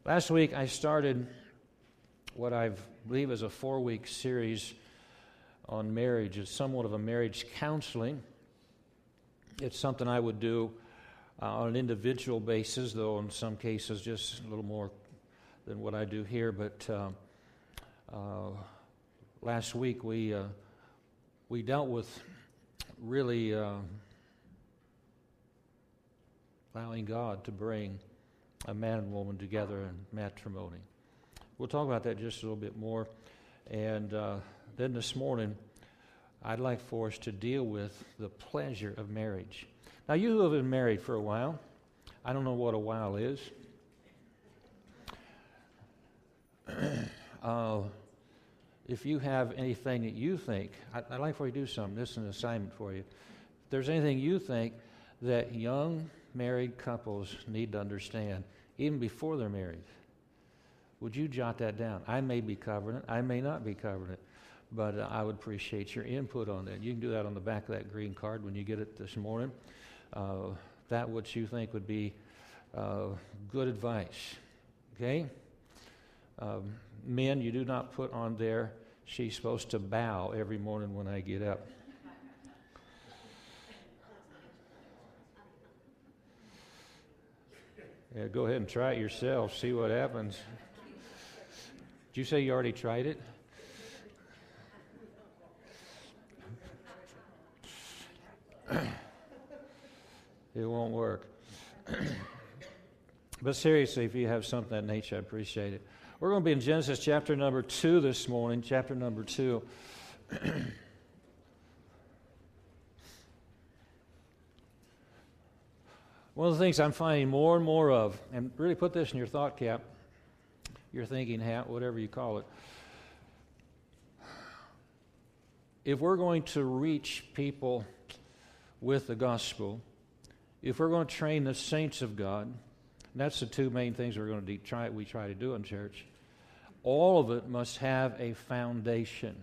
Last week I started what I believe is a 4-week series on marriage. It's somewhat of a marriage counseling. It's something I would do on an individual basis, though in some cases just a little more than what I do here. But last week we dealt with really allowing God to bring a man and woman together in matrimony. We'll talk about that just a little bit more. And then this morning, I'd like for us to deal with the pleasure of marriage. Now, you who have been married for a while, I don't know what a while is. If you have anything that you think, I'd like for you to do something. This is an assignment for you. If there's anything you think that young married couples need to understand, even before they're married, would you jot that down? I may be covering it. I may not be covering it. But I would appreciate your input on that. You can do that on the back of that green card when you get it this morning. That what you think would be good advice. Okay? Men, you do not put on there, she's supposed to bow every morning when I get up. Yeah, go ahead and try it yourself. See what happens. Did you say you already tried it? It won't work. But seriously, if you have something of that nature, I appreciate it. We're going to be in Genesis chapter number 2 this morning, chapter number 2. One of the things I'm finding more and more of, and really put this in your thought cap, your thinking hat, whatever you call it. If we're going to reach people with the gospel, if we're going to train the saints of God, and that's the two main things we're going to try to do in church, all of it must have a foundation.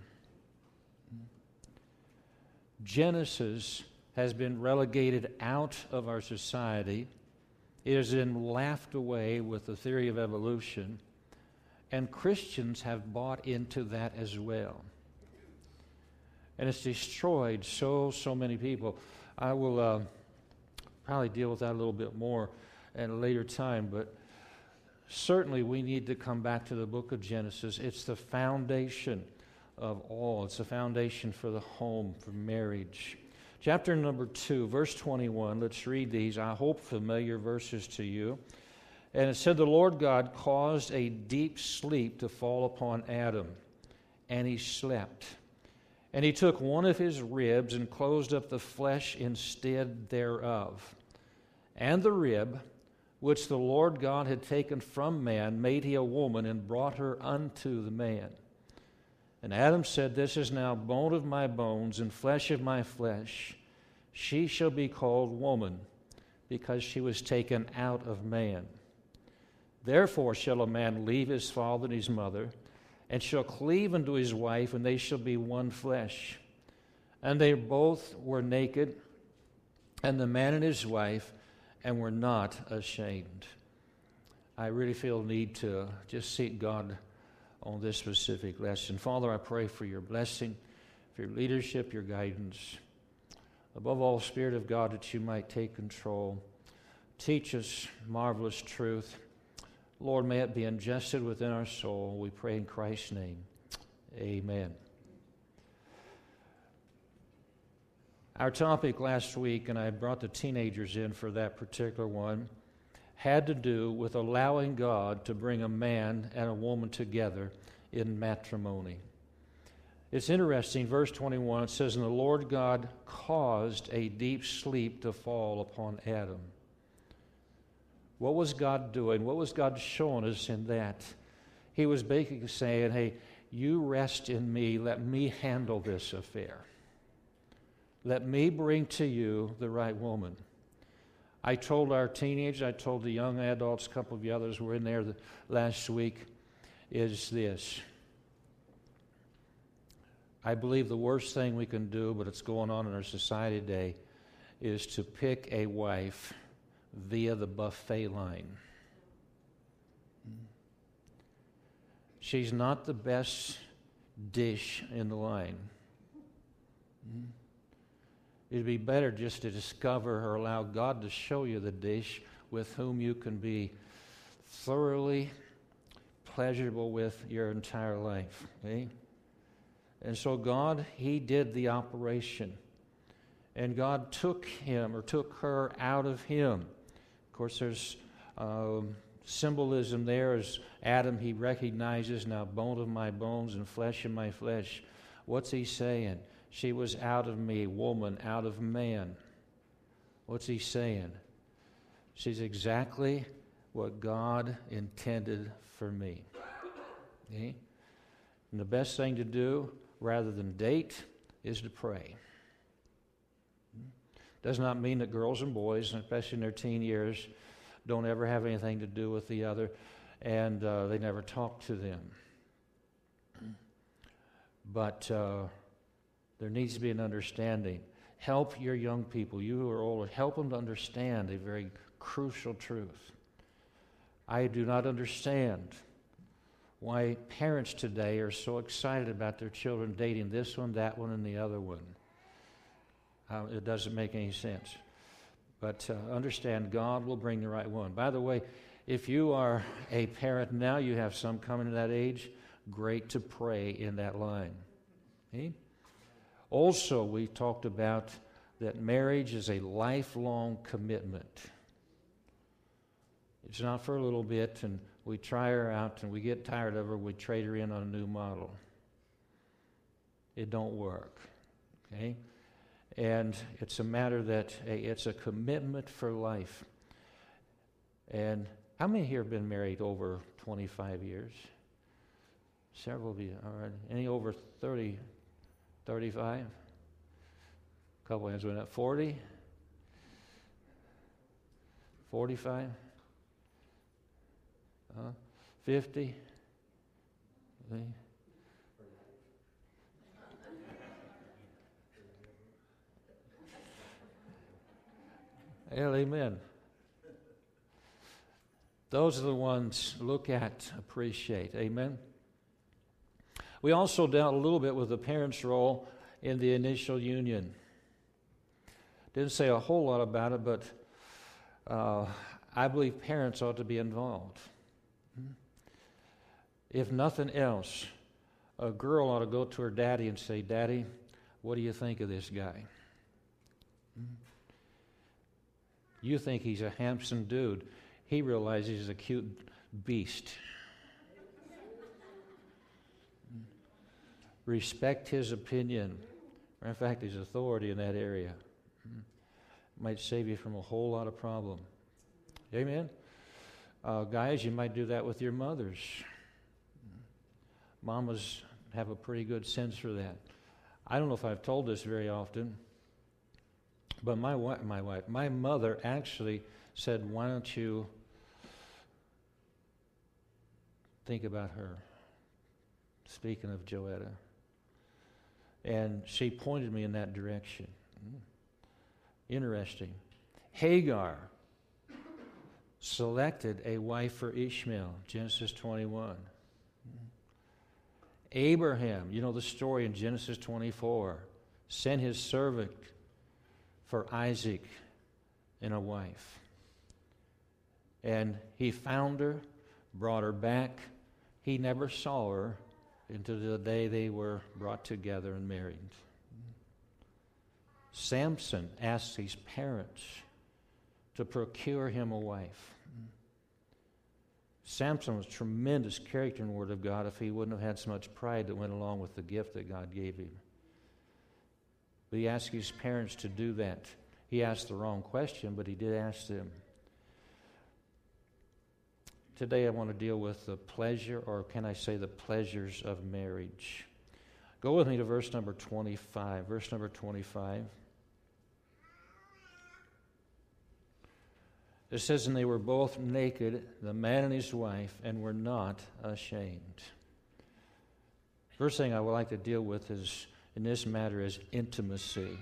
Genesis has been relegated out of our society. It has been laughed away with the theory of evolution, and Christians have bought into that as well. And it's destroyed so many people. I will probably deal with that a little bit more at a later time, but certainly we need to come back to the book of Genesis. It's the foundation of all. It's the foundation for the home, for marriage. Chapter number 2, verse 21. Let's read these, I hope familiar verses to you. And it said, the Lord God caused a deep sleep to fall upon Adam, and he slept. And he took one of his ribs and closed up the flesh instead thereof. And the rib, which the Lord God had taken from man, made he a woman and brought her unto the man. And Adam said, this is now bone of my bones and flesh of my flesh. She shall be called woman, because she was taken out of man. Therefore shall a man leave his father and his mother, and shall cleave unto his wife, and they shall be one flesh. And they both were naked, and the man and his wife, and were not ashamed. I really feel the need to just seek God on this specific lesson. Father, I pray for your blessing, for your leadership, your guidance. Above all, Spirit of God, that you might take control. Teach us marvelous truth. Lord, may it be ingested within our soul. We pray in Christ's name. Amen. Our topic last week, and I brought the teenagers in for that particular one, had to do with allowing God to bring a man and a woman together in matrimony. It's interesting, verse 21, it says, and the Lord God caused a deep sleep to fall upon Adam. What was God doing? What was God showing us in that? He was basically saying, hey, you rest in me. Let me handle this affair. Let me bring to you the right woman. I told our teenagers, I told the young adults, a couple of the others were in there last week, is this. I believe the worst thing we can do, but it's going on in our society today, is to pick a wife via the buffet line. she's not the best dish in the line. It'd be better just to discover or allow God to show you the dish with whom you can be thoroughly pleasurable with your entire life. Okay? And so God, He did the operation. And God took him or took her out of him. Of course, there's symbolism there as Adam, he recognizes, now bone of my bones and flesh of my flesh. What's he saying? She was out of me, woman, out of man. What's he saying? She's exactly what God intended for me. Okay? And the best thing to do, rather than date, is to pray. Does not mean that girls and boys, especially in their teen years, don't ever have anything to do with the other, and they never talk to them. But there needs to be an understanding. Help your young people, you who are older, help them to understand a very crucial truth. I do not understand why parents today are so excited about their children dating this one, that one, and the other one. It doesn't make any sense. But understand, God will bring the right one. By the way, if you are a parent now, you have some coming to that age, great to pray in that line. Okay? Also, we talked about that marriage is a lifelong commitment. It's not for a little bit, and we try her out, and we get tired of her, we trade her in on a new model. It don't work. Okay? And it's a matter that it's a commitment for life. And how many here have been married over 25 years? Several of you. All right. Any over 30, 35? A couple hands went up. 40? 45? 50? Okay. Well, amen. Those are the ones look at, appreciate. Amen. We also dealt a little bit with the parents' role in the initial union. Didn't say a whole lot about it, but I believe parents ought to be involved. If nothing else, a girl ought to go to her daddy and say, "Daddy, what do you think of this guy? You think he's a handsome dude. He realizes he's a cute beast." Respect his opinion. In fact, his authority in that area. Might save you from a whole lot of problem. Amen? Guys, you might do that with your mothers. Mamas have a pretty good sense for that. I don't know if I've told this very often, but my mother actually said, "Why don't you think about her?" Speaking of Joetta. And she pointed me in that direction. Interesting. Hagar selected a wife for Ishmael, Genesis 21. Abraham, you know the story in Genesis 24, sent his servant for Isaac and a wife. And he found her, brought her back. He never saw her until the day they were brought together and married. Samson asked his parents to procure him a wife. Samson was tremendous character in the Word of God if he wouldn't have had so much pride that went along with the gift that God gave him. But he asked his parents to do that. He asked the wrong question, but he did ask them. Today I want to deal with the pleasure, or can I say the pleasures of marriage. Go with me to verse number 25. Verse number 25. It says, "And they were both naked, the man and his wife, and were not ashamed." First thing I would like to deal with is, in this matter, is intimacy.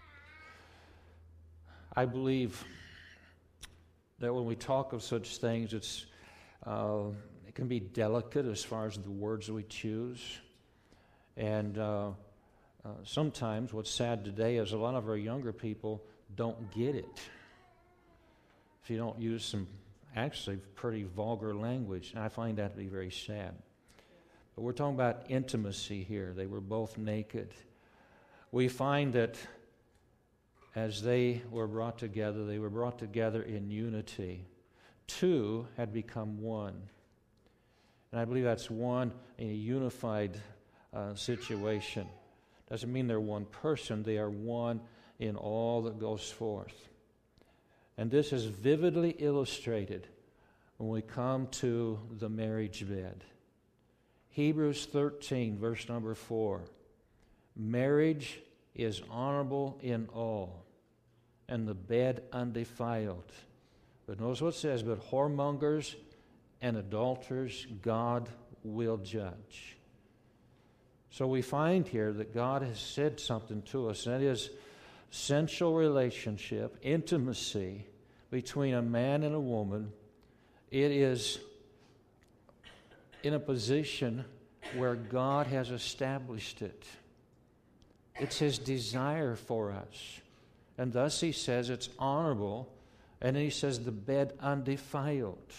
I believe that when we talk of such things, It can be delicate as far as the words we choose. And sometimes what's sad today is a lot of our younger people don't get it. If you don't use some actually pretty vulgar language, and I find that to be very sad. But we're talking about intimacy here. They were both naked. We find that as they were brought together in unity. Two had become one. And I believe that's one in a unified situation. Doesn't mean they're one person. They are one in all that goes forth. And this is vividly illustrated when we come to the marriage bed. Hebrews 13, verse number 4. Marriage is honorable in all, and the bed undefiled. But notice what it says, but whoremongers and adulterers God will judge. So we find here that God has said something to us, and that is sensual relationship, intimacy between a man and a woman. It is in a position where God has established it. It's His desire for us. And thus He says it's honorable, and then He says the bed undefiled.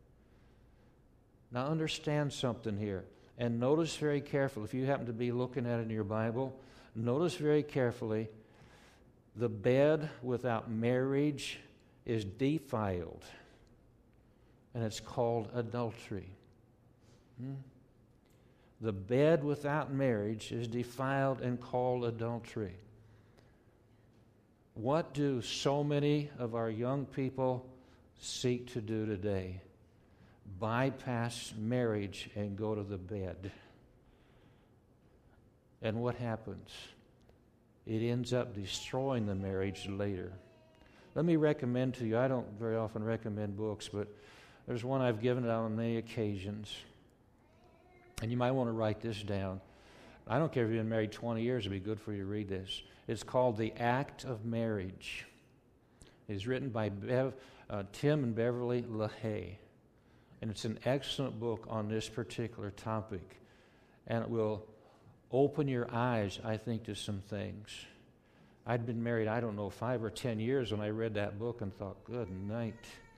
Now understand something here, and notice very carefully, if you happen to be looking at it in your Bible, notice very carefully, the bed without marriage is defiled, and it's called adultery. The bed without marriage is defiled and called adultery. What do so many of our young people seek to do today? Bypass marriage and go to the bed. And what happens? It ends up destroying the marriage later. Let me recommend to you, I don't very often recommend books, but there's one I've given out on many occasions. And you might want to write this down. I don't care if you've been married 20 years, it'd be good for you to read this. It's called The Act of Marriage. It's written by Tim and Beverly LaHaye. And it's an excellent book on this particular topic. And it will open your eyes, I think, to some things. I'd been married, 5 or 10 years when I read that book and thought, good night.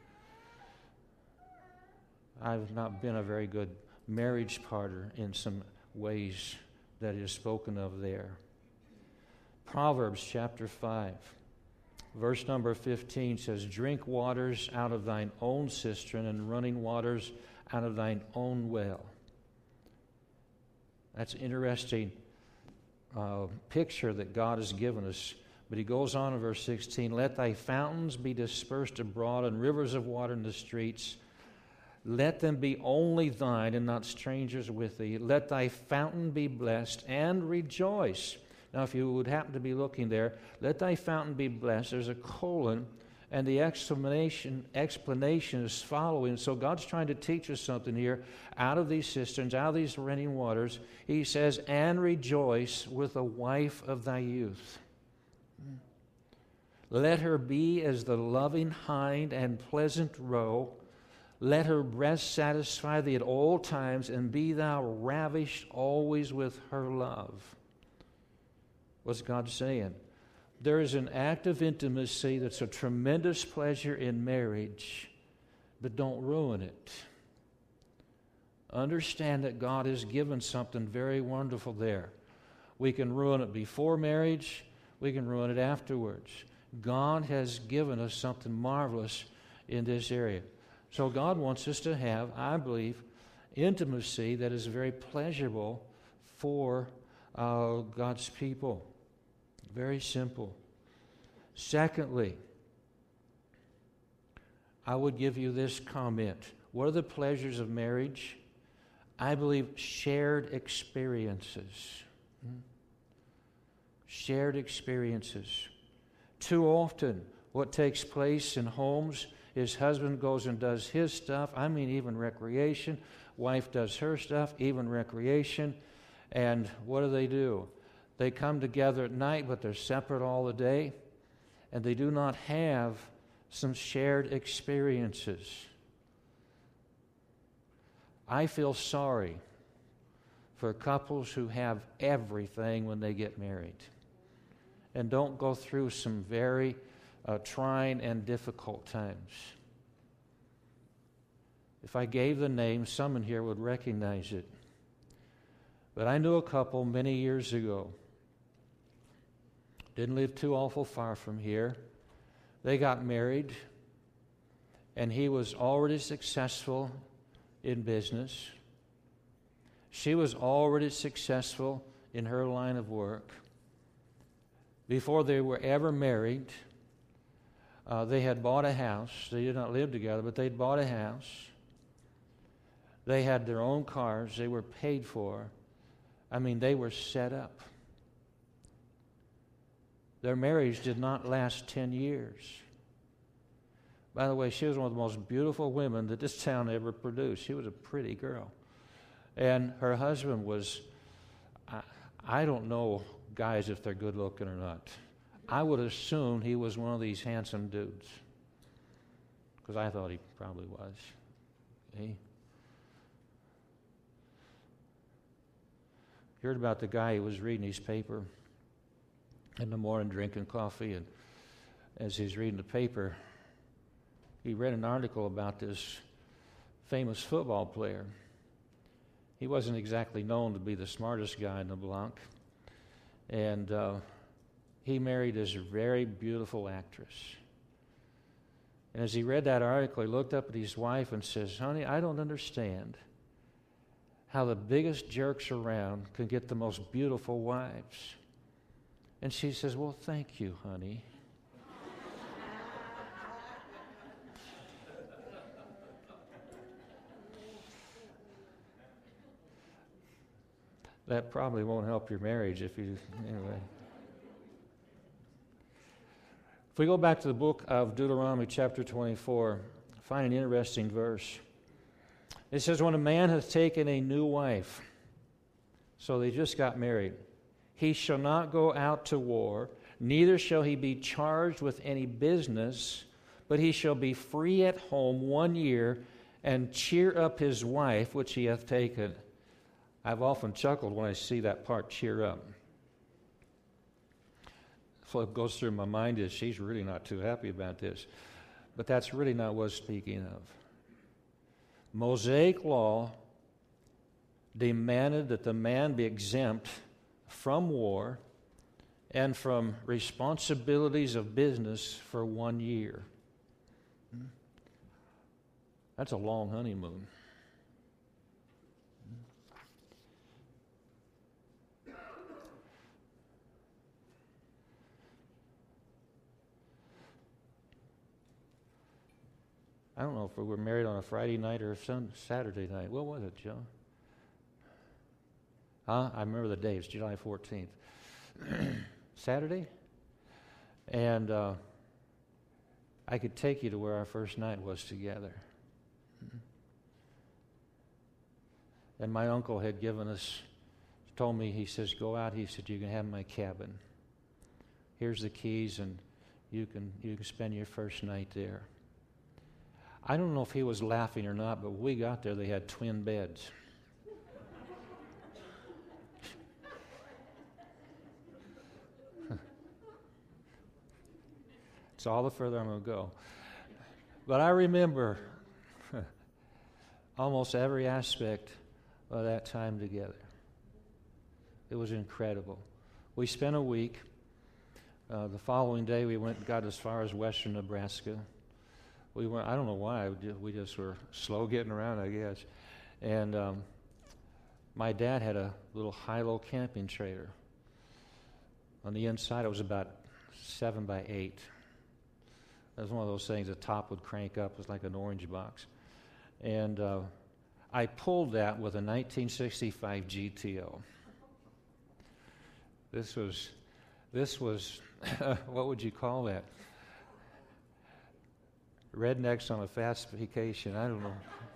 I've not been a very good marriage partner in some ways that is spoken of there. Proverbs chapter 5, verse number 15 says, drink waters out of thine own cistern and running waters out of thine own well. That's an interesting picture that God has given us. But he goes on in verse 16, let thy fountains be dispersed abroad and rivers of water in the streets. Let them be only thine and not strangers with thee. Let thy fountain be blessed and rejoice. Now, if you would happen to be looking there, let thy fountain be blessed. There's a colon, and the explanation is following. So God's trying to teach us something here. Out of these cisterns, out of these running waters, he says, and rejoice with the wife of thy youth. Let her be as the loving hind and pleasant roe. Let her breast satisfy thee at all times, and be thou ravished always with her love. What's God saying? There is an act of intimacy that's a tremendous pleasure in marriage, but don't ruin it. Understand that God has given something very wonderful there. We can ruin it before marriage, we can ruin it afterwards. God has given us something marvelous in this area. So God wants us to have, I believe, intimacy that is very pleasurable for God's people. Very simple. Secondly, I would give you this comment. What are the pleasures of marriage? I believe shared experiences. Shared experiences. Too often, what takes place in homes is husband goes and does his stuff. I mean, even recreation. Wife does her stuff, even recreation. And what do? They come together at night, but they're separate all the day. And they do not have some shared experiences. I feel sorry for couples who have everything when they get married and don't go through some very trying and difficult times. If I gave the name, some in here would recognize it. But I knew a couple many years ago. Didn't live too awful far from here. They got married, and he was already successful in business. She was already successful in her line of work. Before they were ever married, they had bought a house. They did not live together, but they'd bought a house. They had their own cars. They were paid for. I mean, they were set up. Their marriage did not last 10 years. By the way, she was one of the most beautiful women that this town ever produced. She was a pretty girl. And her husband was, I don't know guys if they're good looking or not. I would assume he was one of these handsome dudes, because I thought he probably was. Okay? Heard about the guy who was reading his paper in the morning, drinking coffee, and as he's reading the paper, he read an article about this famous football player. He wasn't exactly known to be the smartest guy in the block, and he married this very beautiful actress. And as he read that article, he looked up at his wife and says, "Honey, I don't understand how the biggest jerks around can get the most beautiful wives." And she says, "Well, thank you, honey." That probably won't help your marriage if you, anyway. If we go back to the book of Deuteronomy chapter 24, find an interesting verse. It says, when a man hath taken a new wife, so they just got married, he shall not go out to war, neither shall he be charged with any business, but he shall be free at home 1 year, and cheer up his wife which he hath taken. I've often chuckled when I see that part, cheer up. What goes through my mind is she's really not too happy about this. But that's really not what it's speaking of. Mosaic law demanded that the man be exempt from war and from responsibilities of business for 1 year. That's a long honeymoon. I don't know if we were married on a Friday night or a Saturday night. What was it, Joe? I remember the day. It's July 14th. Saturday? And I could take you to where our first night was together. And my uncle had given us, told me, he says, go out. He said, you can have my cabin. Here's the keys, and you can spend your first night there. I don't know if he was laughing or not, but when we got there, they had twin beds. It's all the further I'm going to go. But I remember almost every aspect of that time together. It was incredible. We spent a week. The following day, we went and got as far as western Nebraska. We went, I don't know why, we just were slow getting around, I guess. And my dad had a little high-low camping trailer. On the inside, it was about 7 by 8. It was one of those things the top would crank up. It was like an orange box. And I pulled that with a 1965 GTO. This was what would you call that? Rednecks on a fast vacation. I don't know.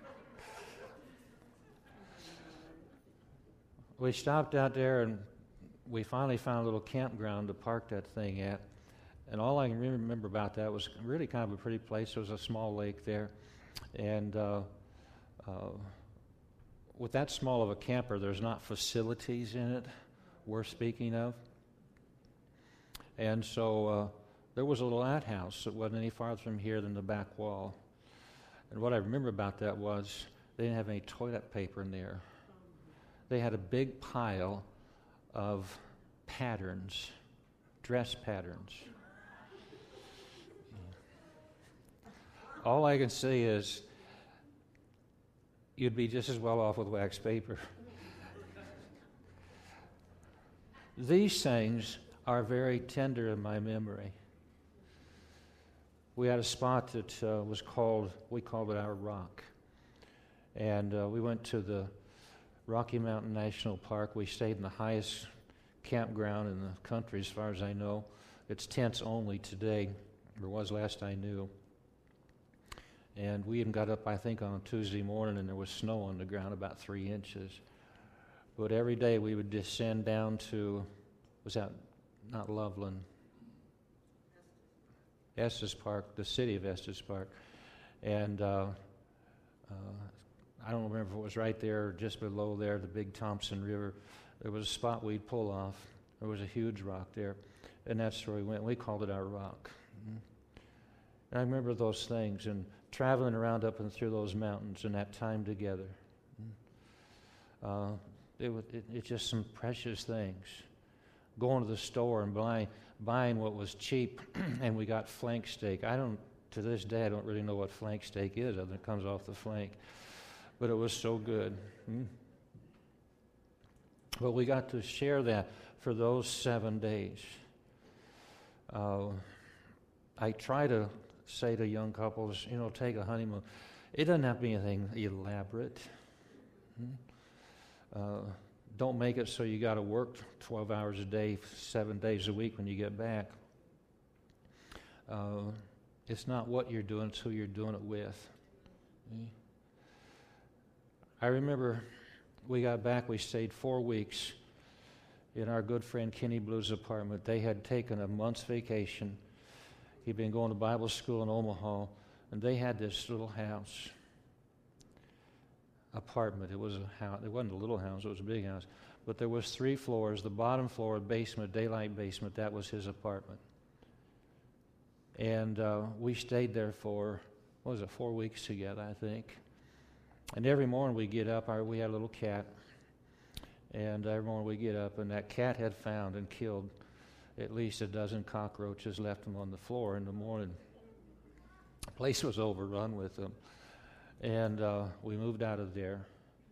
We stopped out there, and we finally found a little campground to park that thing at. And all I can remember about that was really kind of a pretty place. There was a small lake there. And with that small of a camper, there's not facilities in it worth speaking of. And so there was a little outhouse that wasn't any farther from here than the back wall. And what I remember about that was they didn't have any toilet paper in there. They had a big pile of patterns, dress patterns. All I can say is you'd be just as well off with wax paper. These things are very tender in my memory. We had a spot that we called it our rock. And we went to the Rocky Mountain National Park. We stayed in the highest campground in the country as far as I know. It's tents only today, or was last I knew. And we even got up, I think, on a Tuesday morning, and there was snow on the ground, about 3 inches. But every day we would descend down to, was that not Loveland? Estes Park, the city of Estes Park. And I don't remember if it was right there or just below there, the big Thompson River. There was a spot we'd pull off. There was a huge rock there. And that's where we went. We called it our rock. And I remember those things and traveling around up and through those mountains and that time together. It's just some precious things. Going to the store and buying what was cheap, and we got flank steak. To this day, I don't really know what flank steak is other than it comes off the flank. But it was so good. But we got to share that for those 7 days. I try to say to young couples, take a honeymoon. It doesn't have to be anything elaborate. Don't make it so you got to work 12 hours a day, 7 days a week when you get back. It's not what you're doing, it's who you're doing it with. I remember we got back, we stayed 4 weeks in our good friend Kenny Blue's apartment. They had taken a month's vacation. He'd been going to Bible school in Omaha, and they had this little house, apartment. It was a house. It wasn't a little house. It was a big house. But there was 3 floors. The bottom floor, basement, daylight basement, that was his apartment. And we stayed there for, 4 weeks together, I think. And every morning we get up, we had a little cat, and every morning we get up, and that cat had found and killed at least a dozen cockroaches, left them on the floor in the morning. The place was overrun with them. And we moved out of there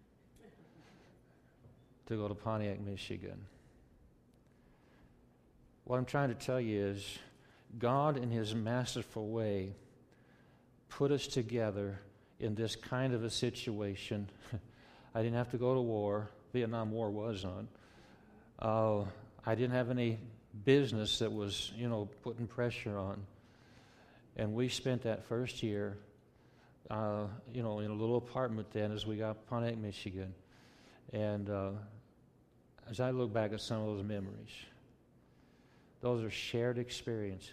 to go to Pontiac, Michigan. What I'm trying to tell you is God, in His masterful way, put us together in this kind of a situation. I didn't have to go to war. Vietnam War was on. I didn't have any business that was, putting pressure on. And we spent that first year, in a little apartment then as we got Pontiac, Michigan. And as I look back at some of those memories, those are shared experiences.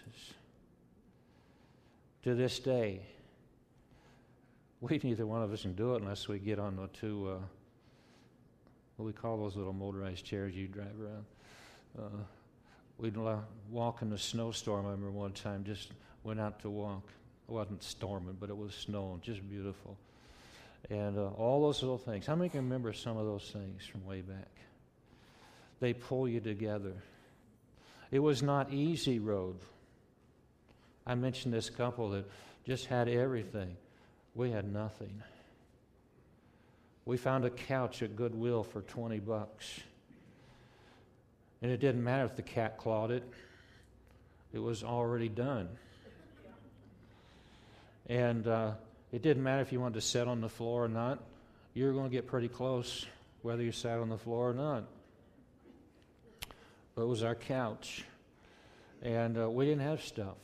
To this day, neither one of us can do it unless we get on the 2, what we call those little motorized chairs you drive around. We'd walk in the snowstorm. I remember one time, just went out to walk. It wasn't storming, but it was snowing, just beautiful. And all those little things. How many can remember some of those things from way back? They pull you together. It was not easy road. I mentioned this couple that just had everything. We had nothing. We found a couch at Goodwill for $20. And it didn't matter if the cat clawed it. It was already done. And it didn't matter if you wanted to sit on the floor or not. You were going to get pretty close whether you sat on the floor or not. But it was our couch. And we didn't have stuff.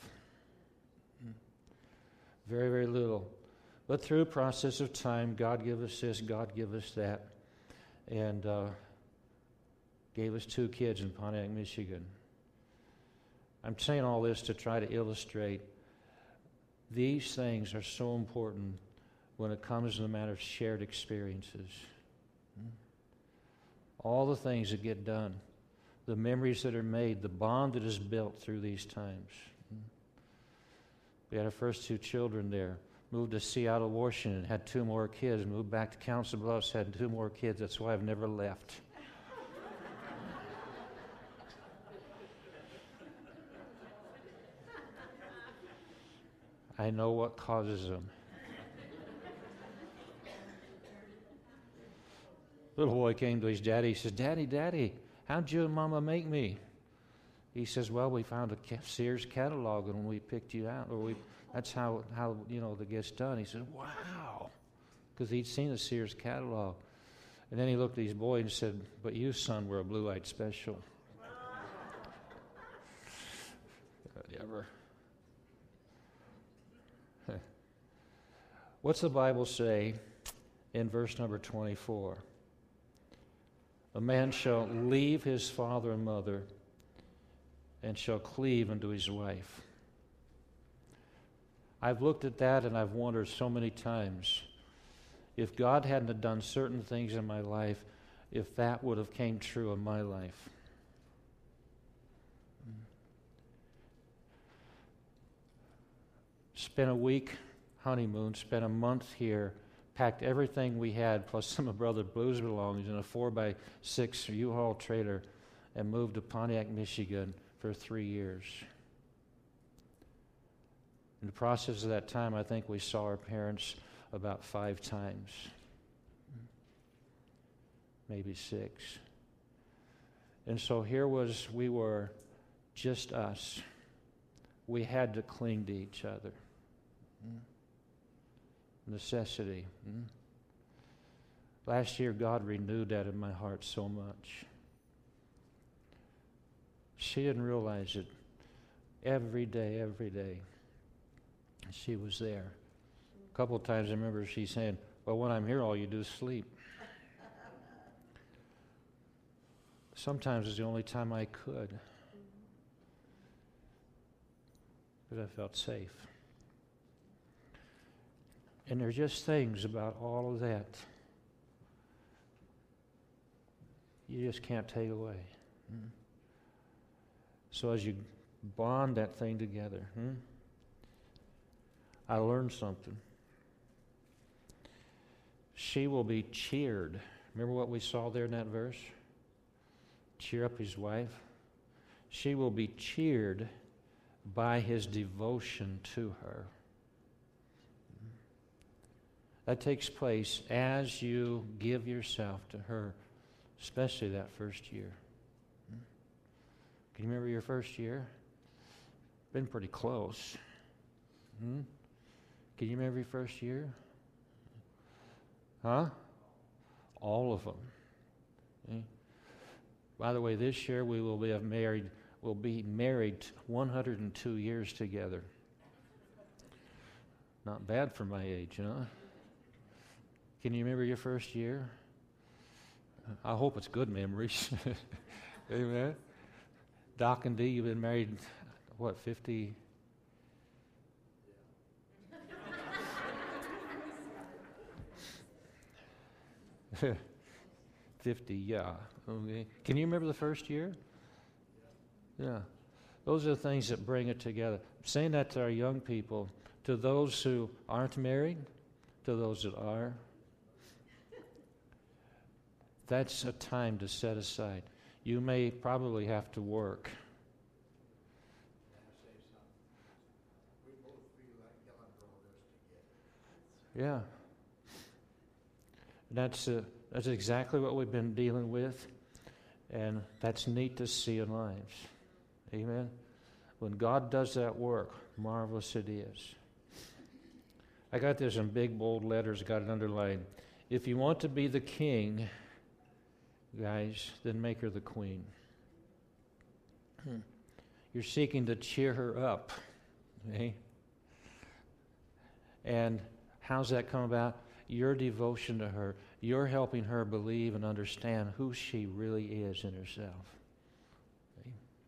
Very, very little. But through a process of time, God gave us this, God gave us that. And gave us 2 kids in Pontiac, Michigan. I'm saying all this to try to illustrate these things are so important when it comes to the matter of shared experiences. All the things that get done, the memories that are made, the bond that is built through these times. We had our first 2 children there. Moved to Seattle, Washington, had 2 more kids. Moved back to Council Bluffs, had 2 more kids. That's why I've never left. I know what causes them. Little boy came to his daddy. He says, "Daddy, Daddy, how'd you and Mama make me?" He says, "Well, we found a Sears catalog and we picked you out." That's how that gets done. He said, "Wow," because he'd seen a Sears catalog. And then he looked at his boy and said, "But you, son, were a Blue Light Special." Whatever. What's the Bible say in verse number 24? "A man shall leave his father and mother and shall cleave unto his wife." I've looked at that and I've wondered so many times if God hadn't have done certain things in my life, if that would have came true in my life. Spent a week honeymoon, spent a month here, packed everything we had, plus some of Brother Blue's belongings in a 4x6 U-Haul trailer, and moved to Pontiac, Michigan for 3 years. In the process of that time, I think we saw our parents about 5 times, maybe 6. And so we were just us. We had to cling to each other. Necessity. Last year, God renewed that in my heart so much. She didn't realize it. Every day, she was there. A couple of times I remember she saying, "Well, when I'm here, all you do is sleep." Sometimes it's the only time I could. But I felt safe. And there's just things about all of that you just can't take away. So as you bond that thing together, I learned something. She will be cheered. Remember what we saw there in that verse? Cheer up his wife. She will be cheered by his devotion to her. That takes place as you give yourself to her, especially that first year. Can you remember your first year? Been pretty close. Can you remember your first year? Huh? All of them. Okay. By the way, this year we will be married 102 years together. Not bad for my age, huh? Can you remember your first year? I hope it's good memories. Amen. Doc and Dee, you've been married, 50? 50, yeah. Okay. Can you remember the first year? Yeah. Those are the things that bring it together. I'm saying that to our young people, to those who aren't married, to those that are. That's a time to set aside. You may probably have to work. Yeah. That's exactly what we've been dealing with, and that's neat to see in lives. Amen? When God does that work, marvelous it is. I got this in big, bold letters, got it underlined. If you want to be the king, guys, then make her the queen. You're seeking to cheer her up. Okay? And how's that come about? Your devotion to her. You're helping her believe and understand who she really is in herself. Okay?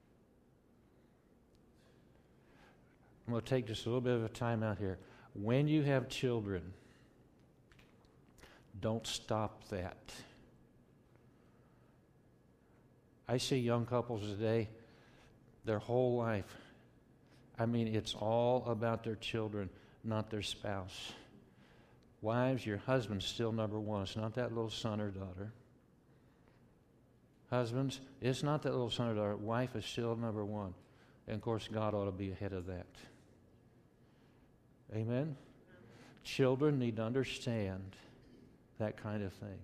I'm going to take just a little bit of a time out here. When you have children, don't stop that. I see young couples today, their whole life, it's all about their children, not their spouse. Wives, your husband's still number one. It's not that little son or daughter. Husbands, it's not that little son or daughter. Wife is still number one. And of course, God ought to be ahead of that. Amen? Children need to understand that kind of thing.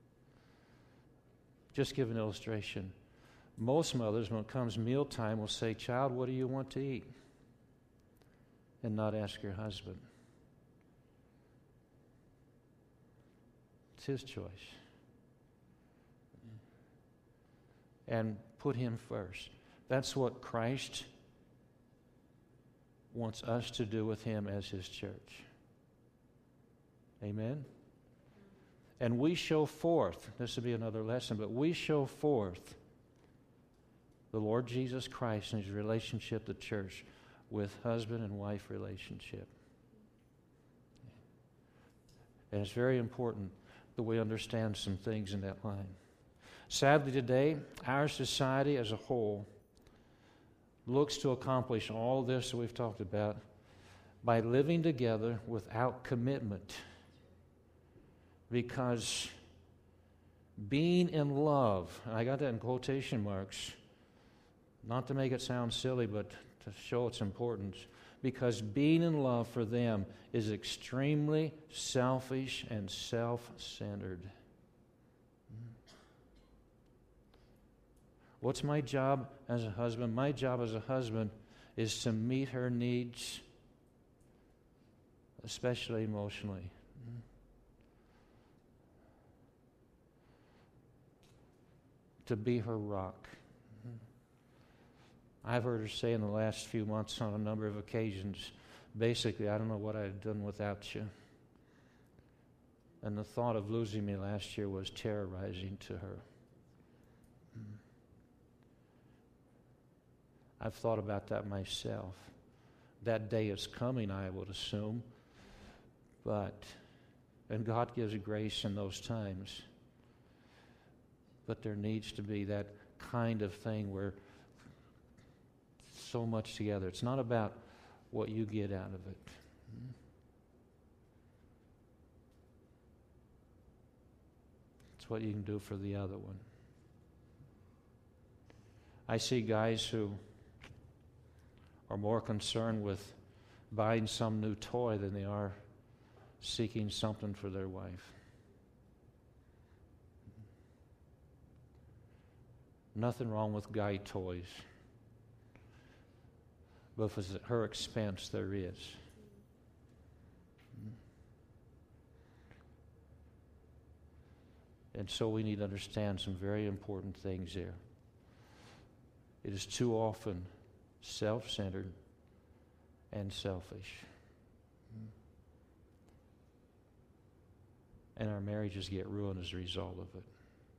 Just give an illustration. Most mothers, when it comes mealtime, will say, "Child, what do you want to eat?" And not ask your husband. It's his choice. And put him first. That's what Christ wants us to do with him as his church. Amen? And we show forth, this will be another lesson, but we show forth the Lord Jesus Christ and his relationship to the church with husband and wife relationship. And it's very important that we understand some things in that line. Sadly today, our society as a whole looks to accomplish all this that we've talked about by living together without commitment. Because being in love, and I got that in quotation marks, not to make it sound silly, but to show its importance, because being in love for them is extremely selfish and self-centered. What's my job as a husband? My job as a husband is to meet her needs, especially emotionally. To be her rock. I've heard her say in the last few months on a number of occasions, basically, I don't know what I'd have done without you. And the thought of losing me last year was terrorizing to her. I've thought about that myself. That day is coming, I would assume. And God gives grace in those times. But there needs to be that kind of thing where so much together. It's not about what you get out of it. It's what you can do for the other one. I see guys who are more concerned with buying some new toy than they are seeking something for their wife. Nothing wrong with guy toys. But if it's at her expense, there is. And so we need to understand some very important things there. It is too often self-centered and selfish. And our marriages get ruined as a result of it.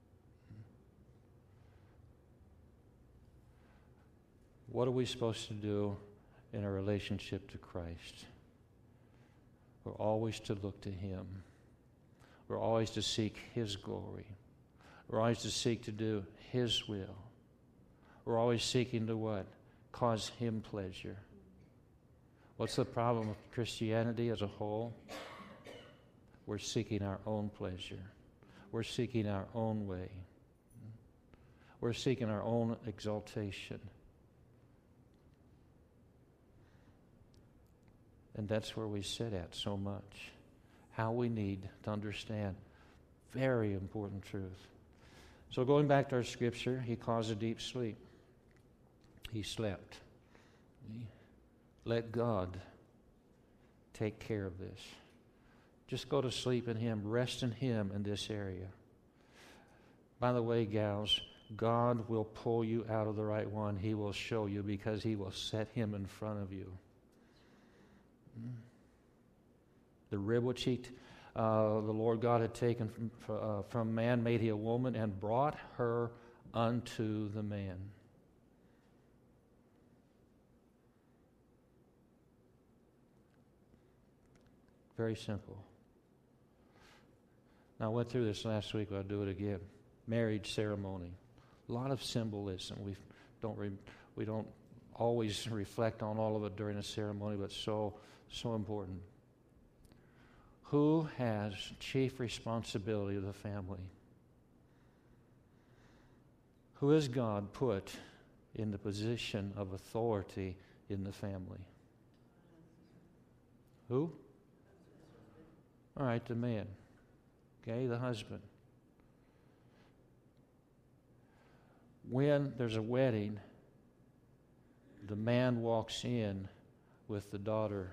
What are we supposed to do in our relationship to Christ? We're always to look to him. We're always to seek his glory. We're always to seek to do his will. We're always seeking to what? Cause him pleasure. What's the problem with Christianity as a whole? We're seeking our own pleasure. We're seeking our own way. We're seeking our own exaltation. And that's where we sit at so much. How we need to understand very important truth. So going back to our scripture, he caused a deep sleep. He slept. Let God take care of this. Just go to sleep in him. Rest in him in this area. By the way, gals, God will pull you out of the right one. He will show you because he will set him in front of you. The rib which the Lord God had taken from man made he a woman and brought her unto the man. Very simple. Now, I went through this last week, but I'll do it again. Marriage ceremony. A lot of symbolism. We don't always reflect on all of it during a ceremony, but so important. Who has chief responsibility of the family? Who has God put in the position of authority in the family? Who? All right, the man. Okay, the husband. When there's a wedding, the man walks in with the daughter.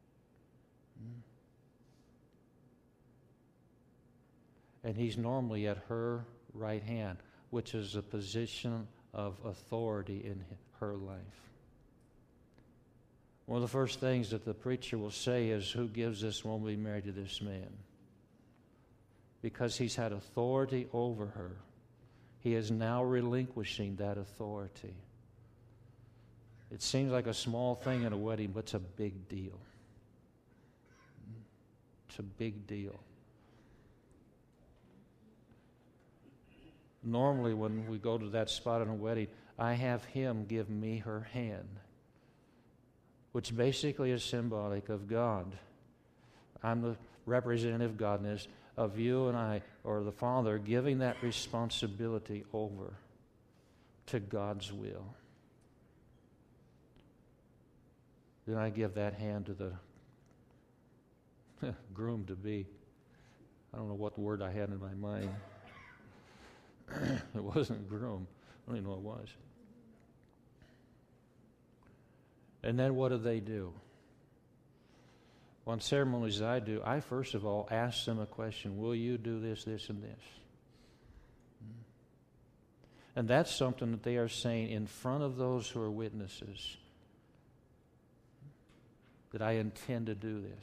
And he's normally at her right hand, which is a position of authority in her life. One of the first things that the preacher will say is, who gives this woman to be married to this man? Because he's had authority over her, he is now relinquishing that authority. It seems like a small thing in a wedding, but it's a big deal. It's a big deal. Normally, when we go to that spot in a wedding, I have him give me her hand, which basically is symbolic of God. I'm the representative of Godness of you and I, or the Father, giving that responsibility over to God's will. Then I give that hand to the groom-to-be. I don't know what word I had in my mind. It wasn't groom. I don't even know what it was. And then what do? On ceremonies I do, I first of all ask them a question. Will you do this, this, and this? And that's something that they are saying in front of those who are witnesses, that I intend to do this.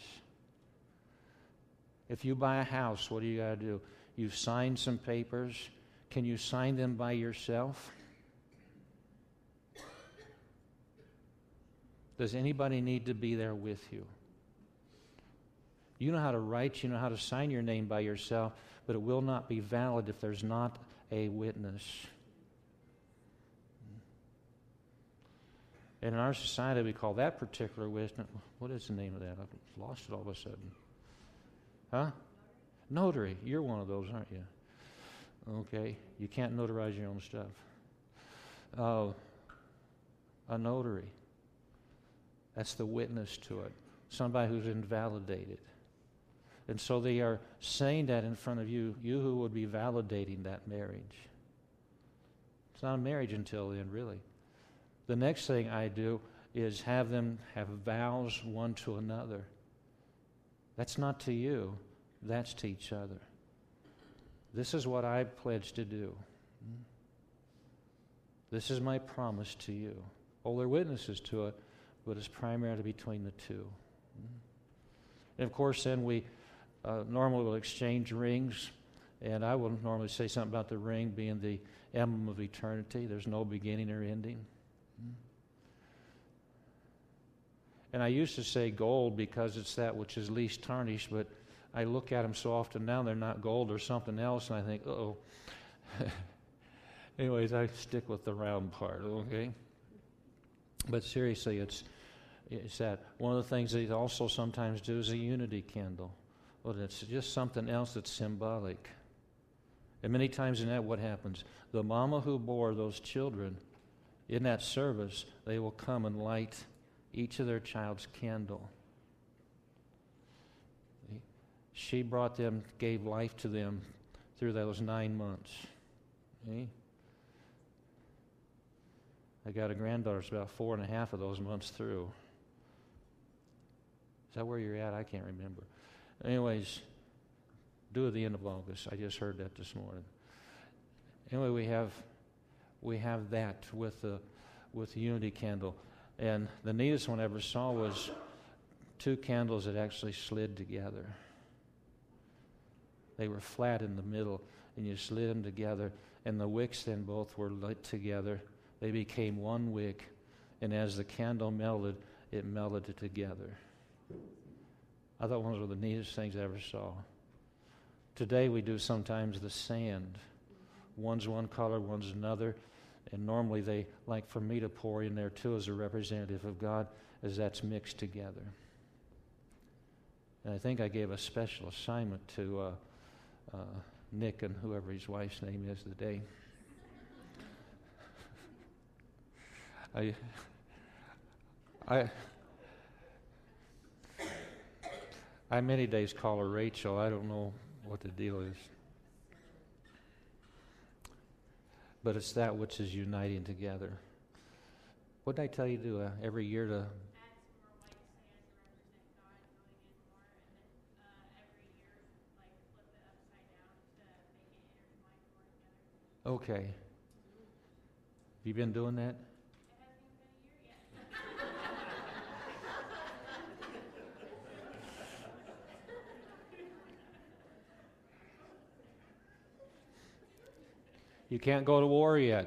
If you buy a house, what do you got to do? You sign some papers. Can you sign them by yourself? Does anybody need to be there with you? You know how to write, you know how to sign your name by yourself, but it will not be valid if there's not a witness. And in our society, we call that particular witness, what is the name of that? I've lost it all of a sudden. Huh? Notary. You're one of those, aren't you? Okay. You can't notarize your own stuff. A notary. That's the witness to it. Somebody who's invalidated. And so they are saying that in front of you, you who would be validating that marriage. It's not a marriage until then, really. The next thing I do is have them have vows one to another. That's not to you, that's to each other. This is what I pledge to do. This is my promise to you. Oh, there are witnesses to it, but it's primarily between the two. And of course, then we normally will exchange rings, and I will normally say something about the ring being the emblem of eternity. There's no beginning or ending. And I used to say gold because it's that which is least tarnished, but I look at them so often now they're not gold or something else, and I think, uh-oh. Anyways, I stick with the round part, okay? But seriously, it's that. One of the things they also sometimes do is a unity candle. Well, it's just something else that's symbolic. And many times in that, what happens? The mama who bore those children, in that service, they will come and light each of their child's candle. She brought them, gave life to them through those 9 months. Okay? I got a granddaughter that's about 4.5 of those months through. Is that where you're at? I can't remember. Anyways, due at the end of August. I just heard that this morning. Anyway, we have that with the unity candle. And the neatest one I ever saw was 2 candles that actually slid together. They were flat in the middle, and you slid them together, and the wicks then both were lit together. They became one wick, and as the candle melted, it melted it together. I thought one of the neatest things I ever saw. Today we do sometimes the sand one's one color, one's another. And normally they like for me to pour in there too as a representative of God, as that's mixed together. And I think I gave a special assignment to Nick and whoever his wife's name is today. I many days call her Rachel. I don't know what the deal is. But it's that which is uniting together. What did I tell you to do every year to... Okay. Have you been doing that? You can't go to war yet.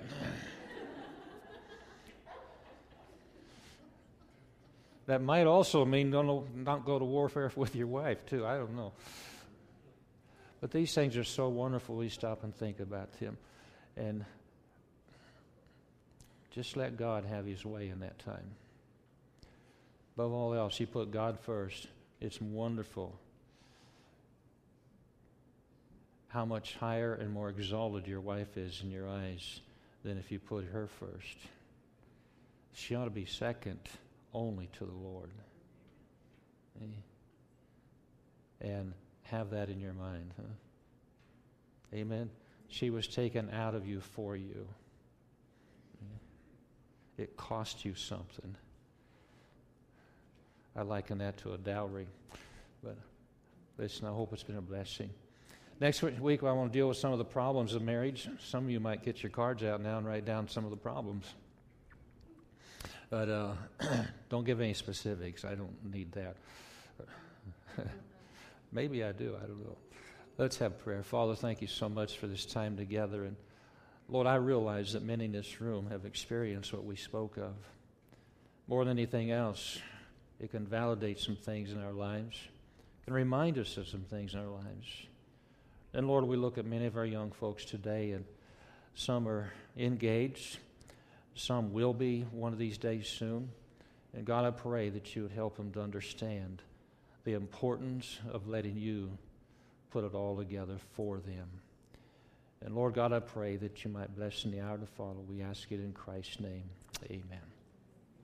That might also mean not go to warfare with your wife, too. I don't know. But these things are so wonderful, we stop and think about them. And just let God have His way in that time. Above all else, you put God first. It's wonderful how much higher and more exalted your wife is in your eyes than if you put her first. She ought to be second only to the Lord. And have that in your mind. Huh? Amen. She was taken out of you for you. It cost you something. I liken that to a dowry. But listen, I hope it's been a blessing. Next week, I want to deal with some of the problems of marriage. Some of you might get your cards out now and write down some of the problems. But don't give any specifics. I don't need that. Maybe I do. I don't know. Let's have prayer. Father, thank you so much for this time together. And Lord, I realize that many in this room have experienced what we spoke of. More than anything else, it can validate some things in our lives. It can remind us of some things in our lives. And Lord, we look at many of our young folks today, and some are engaged. Some will be one of these days soon. And God, I pray that you would help them to understand the importance of letting you put it all together for them. And Lord God, I pray that you might bless in the hour to follow. We ask it in Christ's name. Amen.